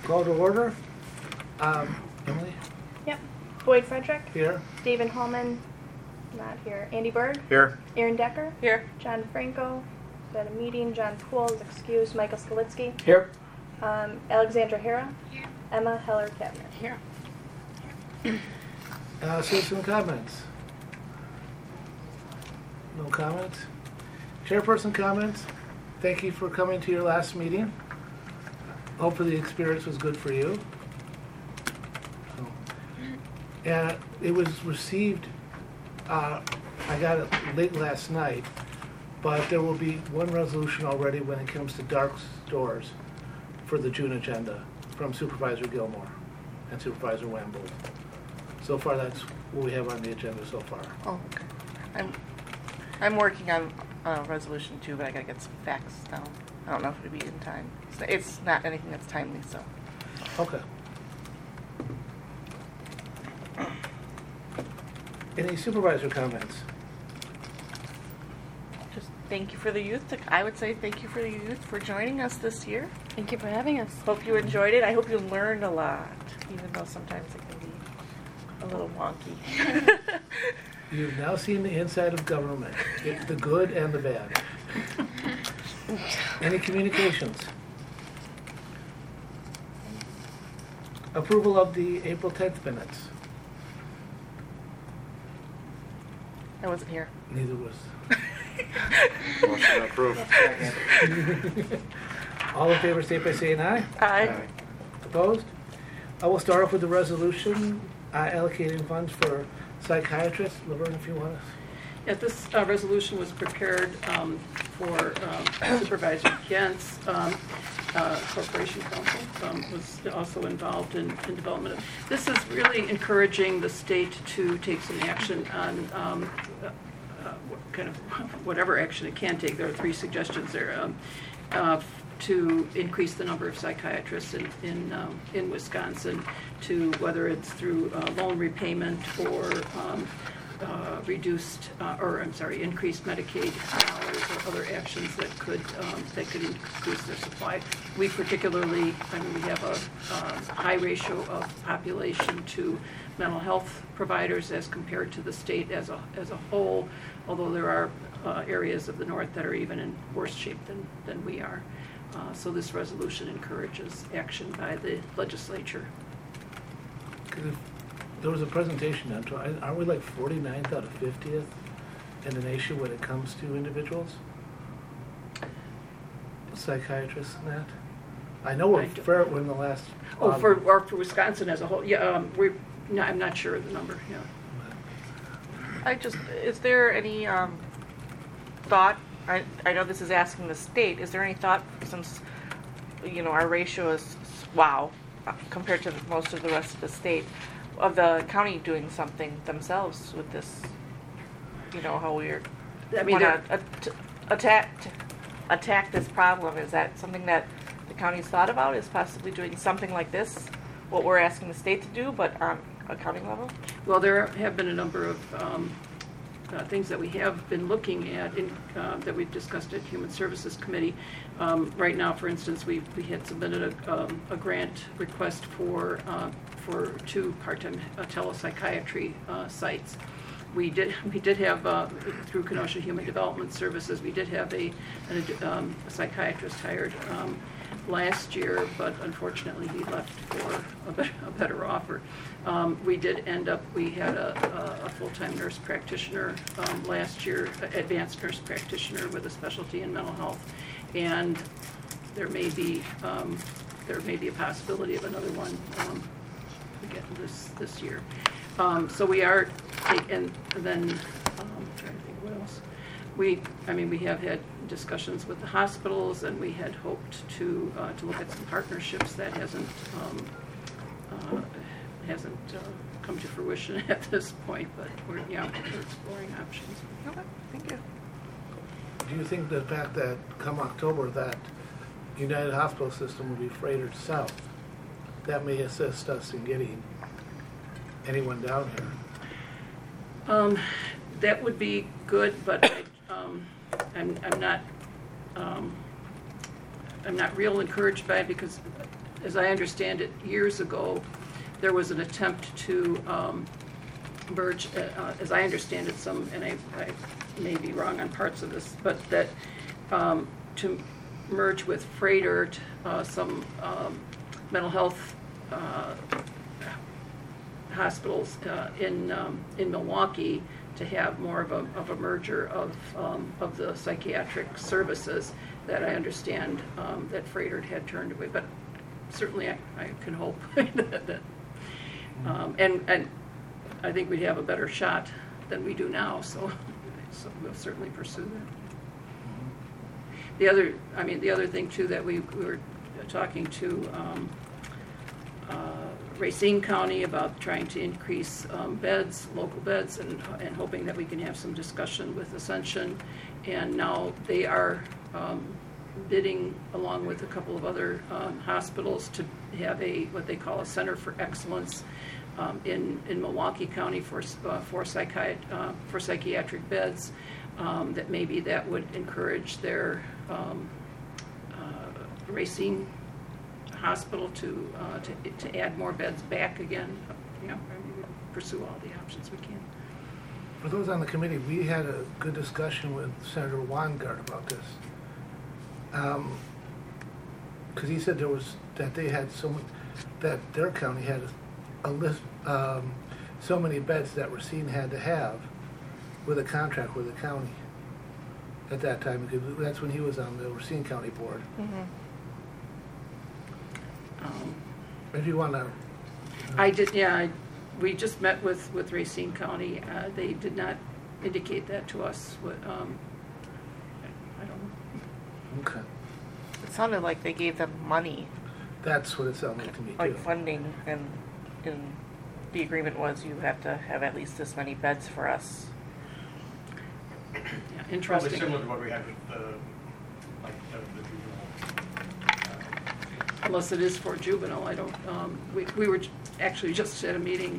Call to order. Emily? Yep. Boyd Frederick. Here. David Hallman. Not here. Andy Bird. Here. Aaron Decker. Here. John Franco. Is at a meeting. John Poole is excused. Michael Skalitsky. Here. Alexandra Hara. Here. Emma Heller-Kavner. Here. Citizen comments. No comments. Chairperson comments. Thank you for coming to your last meeting. Hopefully the experience was good for you. And it was received, I got it late last night, but there will be one resolution already when it comes to dark stores for the June agenda from Supervisor Gilmore and Supervisor Wamble. So far, that's what we have on the agenda so far. Oh, okay. I'm working on resolution 2, but I gotta get some facts down. I don't know if it'll be in time. It's not anything that's timely, so. Okay. Any supervisor comments? Just thank you for the youth. I would say thank you for the youth for joining us this year. Thank you for having us. Hope you enjoyed it. I hope you learned a lot, even though sometimes it can be a little wonky. You've now seen the inside of government, the good and the bad. Any communications? Approval of the April 10th minutes. I wasn't here. Neither was. Motion approved. All in favor, state by saying aye. Aye. Opposed? I will start off with the resolution allocating funds for psychiatrists. Laverne, if you want to. Yeah, this resolution was prepared for Supervisor Gentz. Corporation Council was also involved in development. This is really encouraging the state to take some action on kind of whatever action it can take. There are 3 suggestions there to increase the number of psychiatrists in Wisconsin, to whether it's through loan repayment or increased Medicaid dollars or other actions that could increase their supply. We particularly, we have a high ratio of population to mental health providers as compared to the state as a whole, although there are areas of the north that are even in worse shape than we are. So this resolution encourages action by the legislature. There was a presentation done. Aren't we like 49th out of 50th in the nation when it comes to individuals? Psychiatrists and that? I know we're in the last... for Wisconsin as a whole. Yeah, I'm not sure of the number. Yeah. Is there any thought, I know this is asking the state, is there any thought, since, our ratio is, compared to most of the rest of the state, of the county doing something themselves with this, how we're attack this problem? Is that something that the county's thought about, is possibly doing something like this, what we're asking the state to do, but on a county level? Well, there have been a number of things that we have been looking at that we've discussed at Human Services Committee. Right now, for instance, we had submitted a grant request for 2 part-time telepsychiatry sites. We did have through Kenosha Human Development Services, we did have a psychiatrist hired last year, but unfortunately he left for a better offer. We had a full-time nurse practitioner last year, advanced nurse practitioner with a specialty in mental health, and there may be a possibility of another one again this year. So we are taking, and then I'm trying to think what else. We have had discussions with the hospitals, and we had hoped to look at some partnerships. That hasn't come to fruition at this point, but we're exploring options. Okay, thank you. Do you think the fact that come October that United Hospital System will be freighted south, that may assist us in getting anyone down here? That would be good, but I'm not real encouraged by it, because as I understand it, years ago, there was an attempt to merge, as I understand it, and I may be wrong on parts of this, but that to merge with Froedtert, some mental health hospitals in Milwaukee, to have more of a merger of the psychiatric services that I understand that Froedtert had turned away. But certainly I can hope that and I think we'd have a better shot than we do now, so we'll certainly pursue that. The other thing too that we were talking to Racine County about trying to increase beds, local beds, and hoping that we can have some discussion with Ascension. And now they are bidding, along with a couple of other hospitals, to have what they call a Center for Excellence in Milwaukee County for psychiatric beds. That maybe that would encourage their Racine hospital to add more beds back again. Pursue all the options we can. For those on the committee, we had a good discussion with Senator Weingart about this. Because he said that they had that their county had a list, so many beds that Racine had to have with a contract with the county at that time, because that's when he was on the Racine County Board. Mm-hmm. If you want to... I did, yeah. We just met with Racine County. They did not indicate that to us. I don't know. Okay. It sounded like they gave them money, That's what it sounded like to me, too. like funding, and the agreement was you have to have at least this many beds for us. Yeah, Probably interesting. similar to what we had with the juvenile. Unless it is for juvenile, I don't. We were actually just at a meeting.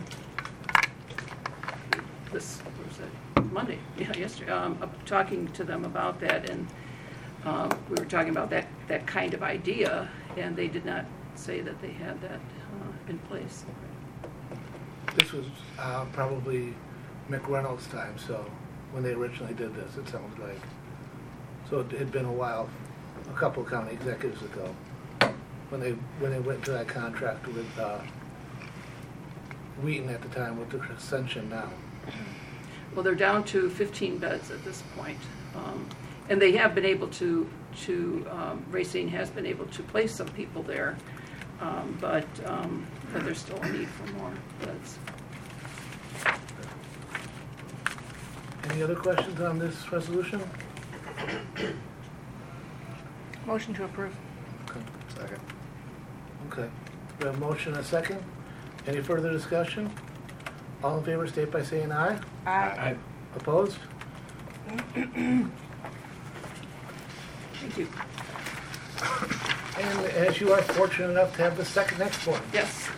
This was it Monday? Yeah, yesterday. Talking to them about that, and we were talking about that kind of idea, and they did not say that they had that in place. This was probably McReynolds' time, so when they originally did this, it sounds like. So it had been a while, a couple of county executives ago, when they went into that contract with Wheaton at the time, with the Ascension now. Well, they're down to 15 beds at this point. And they have been able to Racine has been able to place some people there, but there's still a need for more beds. Any other questions on this resolution? Motion to approve. Okay. Second. Okay. We have a motion and a second. Any further discussion? All in favor, state by saying aye. Aye. Opposed? Thank you. And as you are fortunate enough to have the next one. Yes.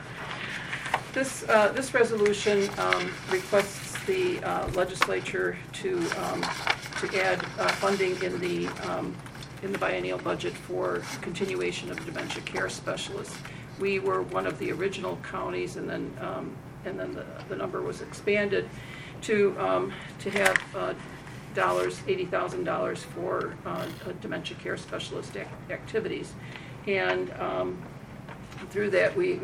This resolution requests the legislature to add funding in the biennial budget for continuation of dementia care specialists. We were one of the original counties, and then the number was expanded to have $80,000 for dementia care specialist activities, and through that we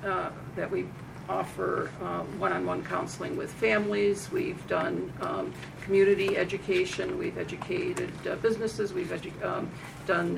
offer one-on-one counseling with families. We've done community education. We've educated businesses. We've done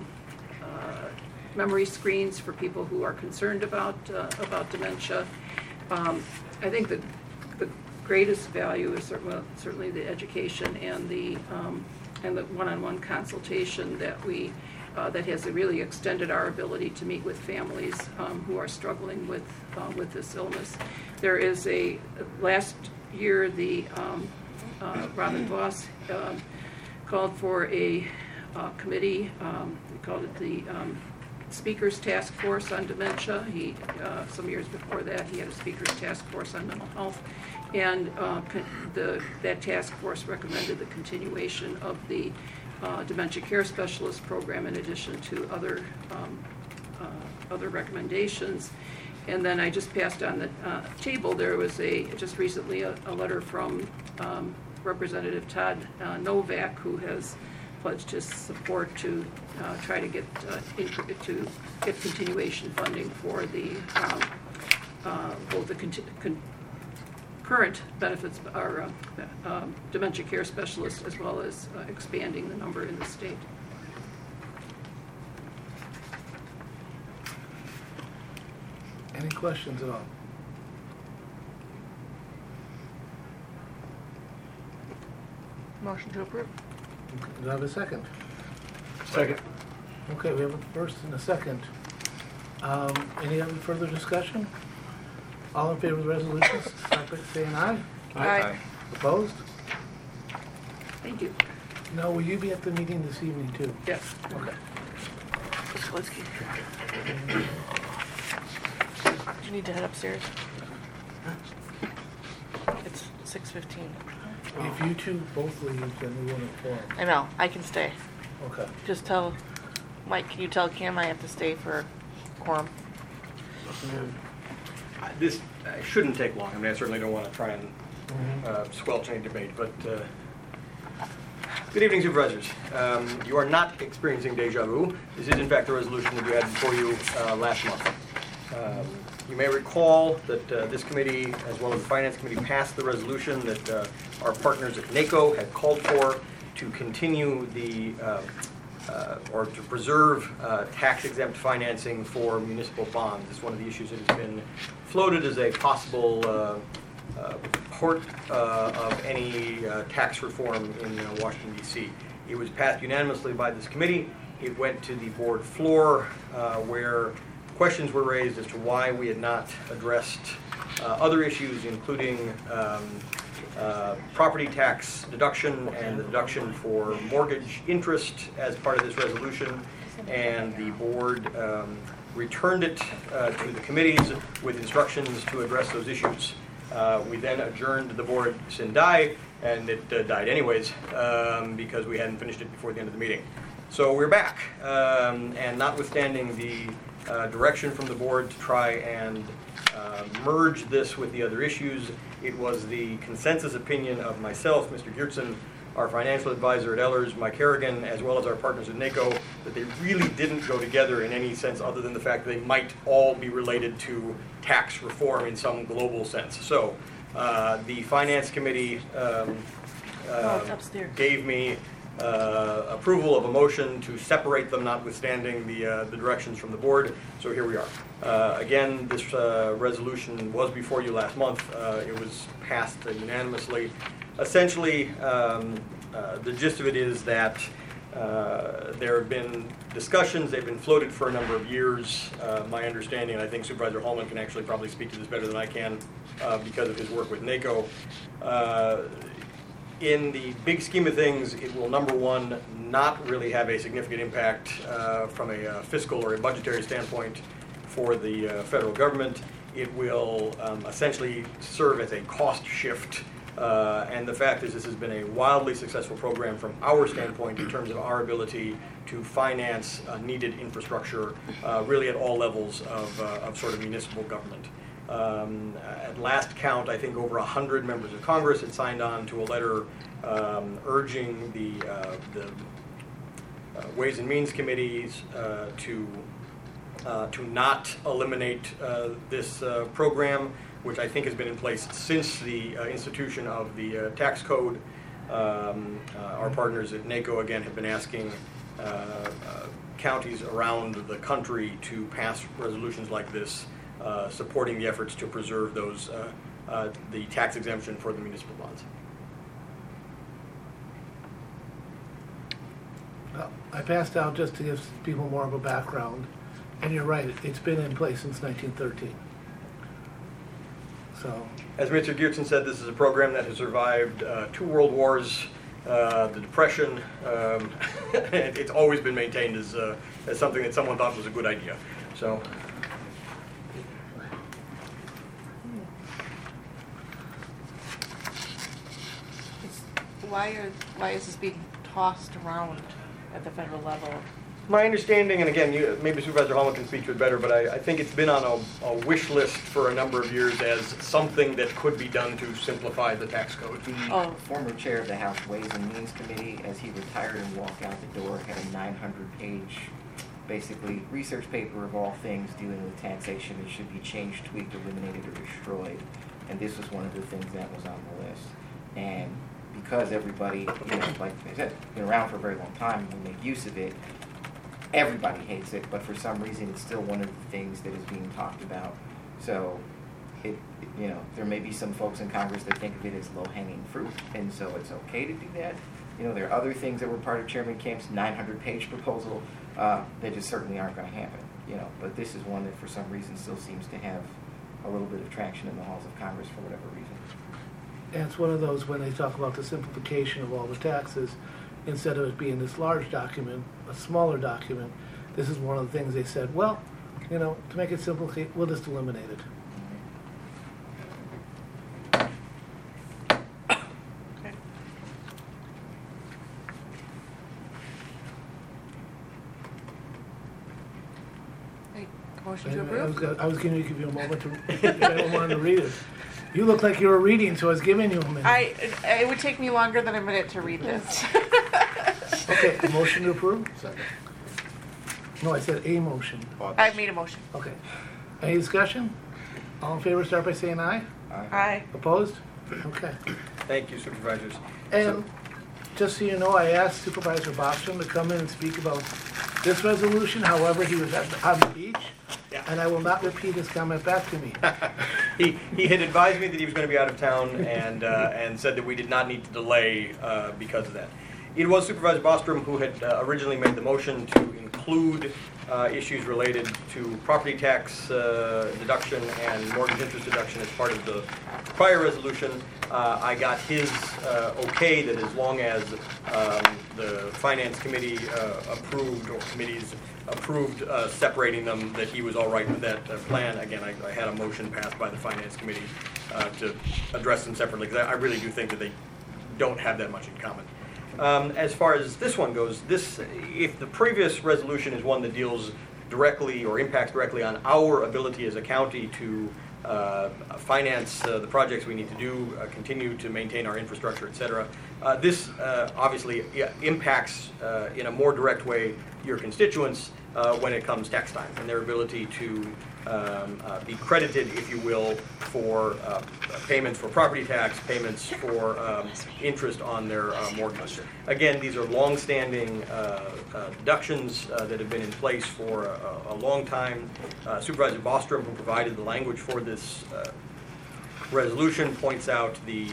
memory screens for people who are concerned about dementia. I think the greatest value is certainly the education and the one-on-one consultation that has really extended our ability to meet with families who are struggling with this illness. There is last year the Robin Voss called for a committee. We called it the Speakers Task Force on Dementia. Some years before that, he had a Speakers Task Force on Mental Health, and that task force recommended the continuation of the dementia care specialist program in addition to other other recommendations. And then I just passed on the table, there was just recently a letter from Representative Todd Novak, who has pledged his support to try to get continuation funding for the both the current benefits, or dementia care specialists, as well as expanding the number in the state. Any questions at all? Motion to approve. Do I have a second? Second. Okay, we have a first and a second. Any other further discussion? All in favor of the resolution, start by saying aye. Aye. Opposed? Thank you. No, will you be at the meeting this evening too? Yes. Okay. Ms. Kalinsky. Do you need to head upstairs? It's 6:15. If you two both leave, then we won't inform. I know, I can stay. Okay. Just tell, Mike, can you tell Kim I have to stay for quorum? This shouldn't take long. I mean, I certainly don't want to try and squelch any debate, but good evening, supervisors. You are not experiencing deja vu. This is, in fact, the resolution that you had before you last month. You may recall that this committee, as well as the Finance Committee, passed the resolution that our partners at NACO had called for to continue the, or to preserve tax-exempt financing for municipal bonds. It's one of the issues that has been floated as a possible part of any tax reform in Washington, D.C. It was passed unanimously by this committee. It went to the board floor where questions were raised as to why we had not addressed other issues, including property tax deduction and the deduction for mortgage interest as part of this resolution. And the board returned it to the committees with instructions to address those issues. We then adjourned the board sine die, and it died anyways because we hadn't finished it before the end of the meeting. So we're back, and notwithstanding the direction from the board to try and merge this with the other issues, it was the consensus opinion of myself, Mr. Geertsen, our financial advisor at Ellers, Mike Harrigan, as well as our partners at NACO, that they really didn't go together in any sense other than the fact that they might all be related to tax reform in some global sense. So the Finance Committee it's upstairs. gave me approval of a motion to separate them, notwithstanding the directions from the board. So here we are. Again, this resolution was before you last month. It was passed unanimously. Essentially, the gist of it is that there have been discussions. They've been floated for a number of years. My understanding, and I think Supervisor Hallman can actually probably speak to this better than I can because of his work with NACO. In the big scheme of things, it will, number one, not really have a significant impact from a fiscal or a budgetary standpoint for the federal government. It will essentially serve as a cost shift. And the fact is, this has been a wildly successful program from our standpoint in terms of our ability to finance needed infrastructure really at all levels of sort of municipal government. At last count, I think over 100 members of Congress had signed on to a letter urging the Ways and Means committees to not eliminate this program, which I think has been in place since the institution of the tax code. Our partners at NACO, again, have been asking counties around the country to pass resolutions like this, supporting the efforts to preserve those the tax exemption for the municipal bonds. I passed out just to give people more of a background, and you're right, it's been in place since 1913. So, as Mr. Geertsen said, this is a program that has survived 2 world wars, the Depression. It's always been maintained as something that someone thought was a good idea. So. Why is this being tossed around at the federal level? My understanding, and again, maybe Supervisor Hallman can speak to it better, but I think it's been on a wish list for a number of years as something that could be done to simplify the tax code. The Oh. former chair of the House Ways and Means Committee, as he retired and walked out the door, had a 900-page, basically, research paper of all things dealing with taxation that should be changed, tweaked, eliminated, or destroyed. And this was one of the things that was on the list. And because everybody, like I said, been around for a very long time and we make use of it, everybody hates it, but for some reason it's still one of the things that is being talked about. So, there may be some folks in Congress that think of it as low-hanging fruit, and so it's okay to do that. There are other things that were part of Chairman Camp's 900-page proposal that just certainly aren't going to happen. But this is one that for some reason still seems to have a little bit of traction in the halls of Congress for whatever reason. And it's one of those, when they talk about the simplification of all the taxes, instead of it being this large document, a smaller document, this is one of the things they said, well, to make it simple, we'll just eliminate it. Okay. Hey, motion to approve? I was going to give you a moment to, if anyone wanted to read it. You look like you were reading, so I was giving you a minute. It would take me longer than a minute to read this. Okay, a motion to approve? Second. No, I said a motion. I made a motion. Okay. Any discussion? All in favor, start by saying aye. Aye. Opposed? Okay. Thank you, Supervisors. And just so you know, I asked Supervisor Bostrom to come in and speak about this resolution. However, he was on the beach, and I will not repeat his comment back to me. He had advised me that he was going to be out of town and said that we did not need to delay because of that. It was Supervisor Bostrom who had originally made the motion to include issues related to property tax deduction and mortgage interest deduction as part of the prior resolution. I got his okay that as long as the Finance Committee approved, or committees approved separating them, that he was all right with that plan. Again, I had a motion passed by the Finance Committee to address them separately, because I really do think that they don't have that much in common. As far as this one goes, if the previous resolution is one that deals directly or impacts directly on our ability as a county to finance the projects we need to do, continue to maintain our infrastructure, et cetera, this obviously impacts in a more direct way your constituents when it comes tax time and their ability to be credited, if you will, for payments for property tax, payments for interest on their mortgage. Again, these are long-standing deductions that have been in place for a long time. Supervisor Bostrom, who provided the language for this resolution, points out the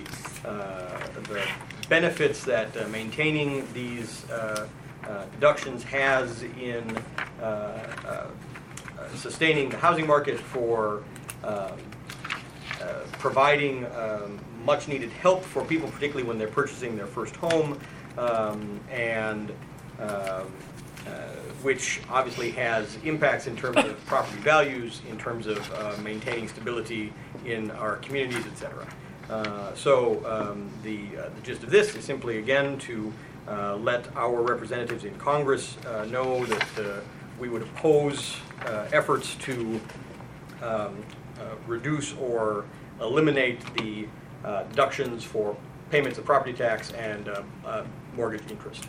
benefits that maintaining these deductions has in sustaining the housing market, for providing much needed help for people, particularly when they're purchasing their first home, and which obviously has impacts in terms of property values, in terms of maintaining stability in our communities, etc. So the gist of this is simply, again, to let our representatives in Congress know that we would oppose efforts to reduce or eliminate the deductions for payments of property tax and mortgage interest.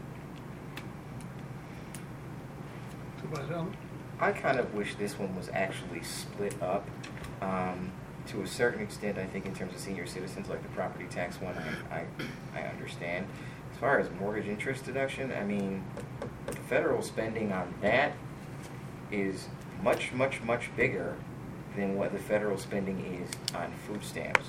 Supervisor Allen? I kind of wish this one was actually split up. To a certain extent, I think in terms of senior citizens, like the property tax one, I understand. As far as mortgage interest deduction, I mean, the federal spending on that is much, much, much bigger than what the federal spending is on food stamps.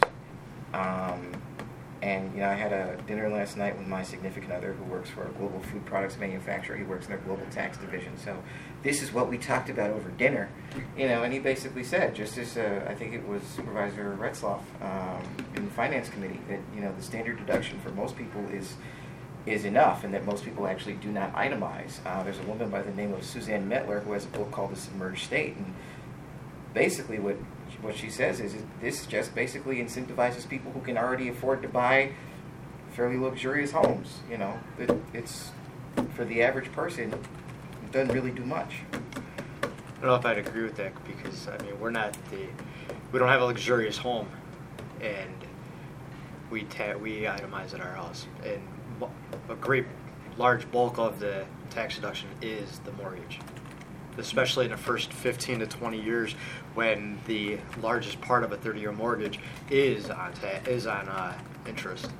And I had a dinner last night with my significant other who works for a global food products manufacturer. He works in their global tax division. So this is what we talked about over dinner, and he basically said, just as I think it was Supervisor Retzloff in the Finance Committee, that the standard deduction for most people is enough, and that most people actually do not itemize. There's a woman by the name of Suzanne Mettler who has a book called The Submerged State, and basically what she says is this just basically incentivizes people who can already afford to buy fairly luxurious homes. It's for the average person, doesn't really do much. I don't know if I'd agree with that because I mean we don't have a luxurious home, and we itemize at our house, and a great large bulk of the tax deduction is the mortgage, especially in the first 15 to 20 years when the largest part of a 30-year mortgage is on interest.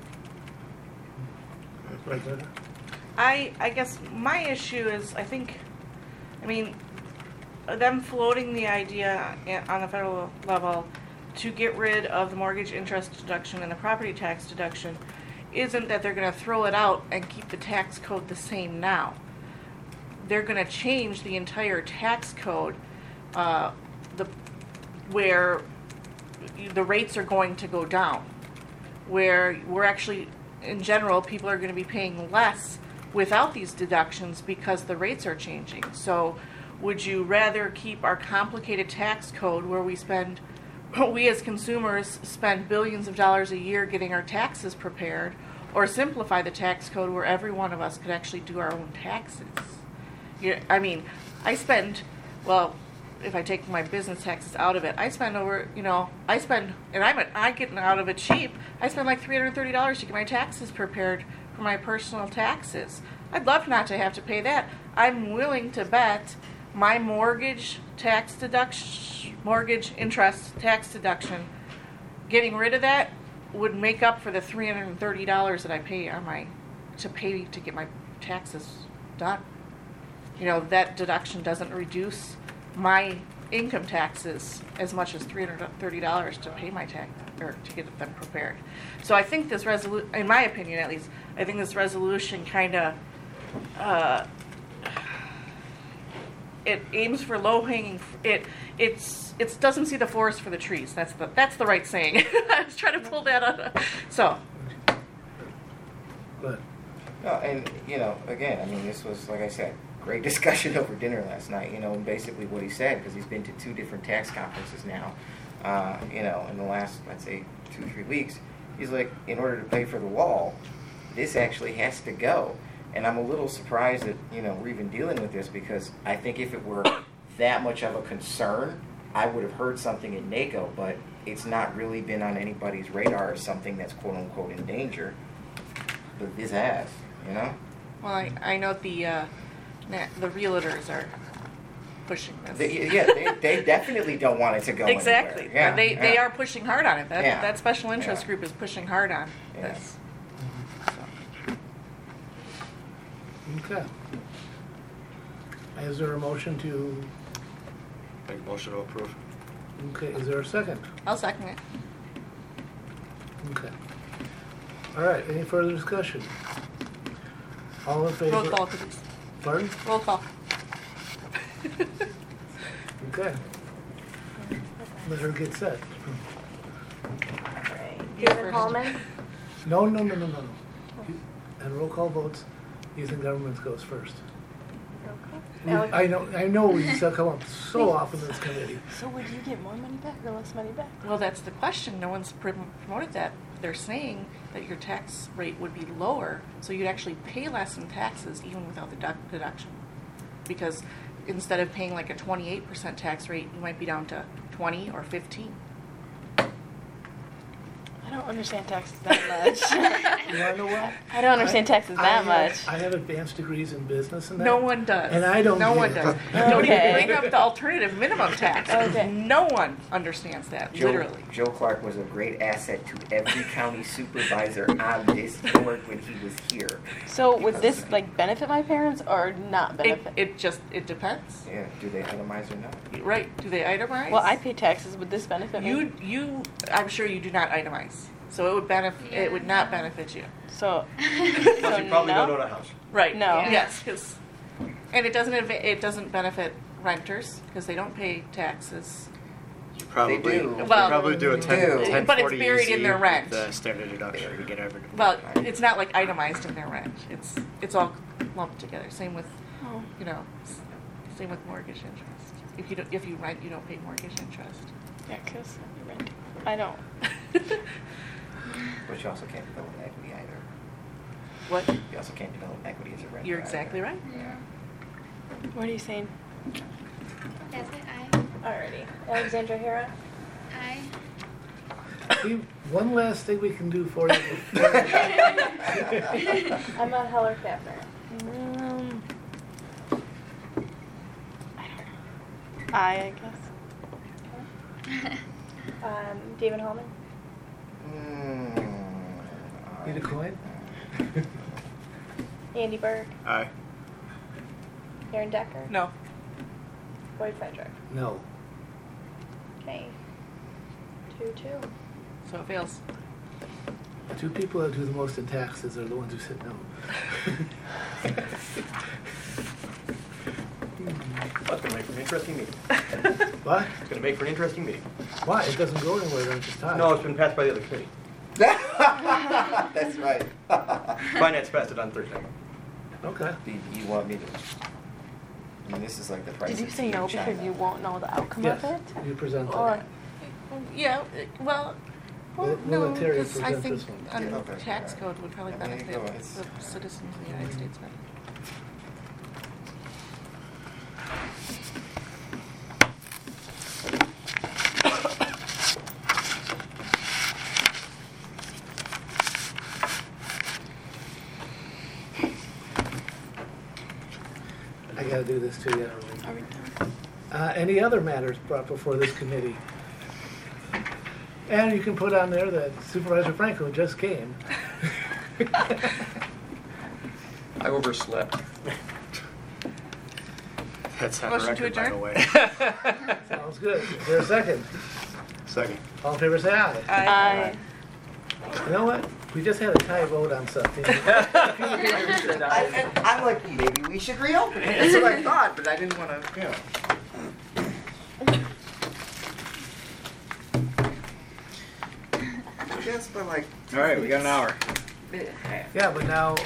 Right, Linda? I guess my issue is, I mean, them floating the idea on the federal level to get rid of the mortgage interest deduction and the property tax deduction isn't that they're going to throw it out and keep the tax code the same now. They're going to change the entire tax code where the rates are going to go down, where we're actually, in general, people are going to be paying less without these deductions because the rates are changing. So would you rather keep our complicated tax code where we as consumers spend billions of dollars a year getting our taxes prepared, or simplify the tax code where every one of us could actually do our own taxes? I mean, if I take my business taxes out of it, I spend and I get out of it cheap. I spend like $330 to get my taxes prepared for my personal taxes. I'd love not to have to pay that. I'm willing to bet my mortgage interest tax deduction, getting rid of that would make up for the $330 that I pay to get my taxes done. That deduction doesn't reduce my income taxes as much as $330 to pay my tax or to get them prepared. So I think this resolution, in my opinion at least, I think this resolution kind of it aims for low hanging. It doesn't see the forest for the trees. That's the right saying. I was trying to pull that out. So. Go ahead. No, and again, I mean, this was, like I said, great discussion over dinner last night. And basically what he said, because he's been to 2 different tax conferences now, in the last, let's say, 2-3 weeks. He's like, in order to pay for the wall, this actually has to go. And I'm a little surprised that we're even dealing with this, because I think if it were that much of a concern, I would have heard something in NACO, but it's not really been on anybody's radar as something that's quote unquote in danger. But this has, Well, I know the realtors are pushing this. They definitely don't want it to go exactly. anywhere. Yeah, they are pushing hard on it. That special interest Yeah. group is pushing hard on Yeah. this. Okay. Is there a motion to, Make a motion to approve. okay, is there a second? I'll second it. Okay. All right, any further discussion? All in favor? Roll call, please. Pardon? Roll call. Okay. Let her get set. David Hallman, No. And roll call votes, using government goes first. Alex, I know we used to come up so often in this committee. So would you get more money back or less money back? Well, that's the question. No one's promoted that. They're saying that your tax rate would be lower, so you'd actually pay less in taxes even without the deduction. Because instead of paying like a 28% tax rate, you might be down to 20 or 15. I don't understand taxes that much. You wanna know what? I don't understand taxes that much. I have advanced degrees in business and that. No one does. And I don't No get one it. does. Don't even Okay. bring up the alternative minimum tax. Okay. No one understands that, literally. Joe Clark was a great asset to every county supervisor on this board when he was here. So would this benefit my parents or not benefit? It depends. Yeah, do they itemize or not? Right? Do they itemize? Well, I pay taxes. Would this benefit me? I'm sure you do not itemize. So it would benefit. It would not benefit you. So, Plus, you probably no? don't own a house. Right. No. Yeah. Yes, and it doesn't benefit renters because they don't pay taxes. You probably They do. you Well, probably do a they 10, do. 10 But it's 40 buried in easy their rent. with the standard deduction. You get everything. Well, it's not like itemized in their rent. It's all lumped together. Same with Oh. same with mortgage interest. If you rent, you don't pay mortgage interest. Yeah, because you're renting. I don't. But you also can't develop equity either. What? You also can't develop equity as a renter. You're either. exactly right. Yeah. What are you saying? Jasmine, aye. Alrighty. Alexandra Hira. Aye. Steve, one last thing we can do for you before. Emma Heller Kapner. I guess. David Holman. Need a coin? Andy Berg. Aye. Aaron Decker. No. Boyd Frederick. No. Okay. 2-2. So it fails. The two people that do the most in taxes are the ones who said no. That's going to make for an interesting meeting. What? It's going to make for an interesting meeting. Why? It doesn't go anywhere, then it's just time. No, it's been passed by the other committee. That's right. Finance passed it on Thursday. Okay. Do you want me to? I mean, this is like the price. Did you of say tea no in China. because you won't know the outcome Yes, of it? you present Or it. Yeah, well, We'll no, let Terry because I present think this one. under Yeah, okay. the tax code would probably I mean, benefit no, it's- the citizens of the United States better. I gotta do this too, yeah. are we done? Any other matters brought before this committee? And you can put on there that Supervisor Franco just came. I overslept. That's on Motion to record, by the adjourn? way. Sounds good. Is there a second? Second. All in favor, say aye. Aye. You know what? We just had a tie vote on something. I'm like, maybe we should reopen it. That's what I thought, but I didn't want to, you know. Just for like. All right, we got an hour. Yeah, but now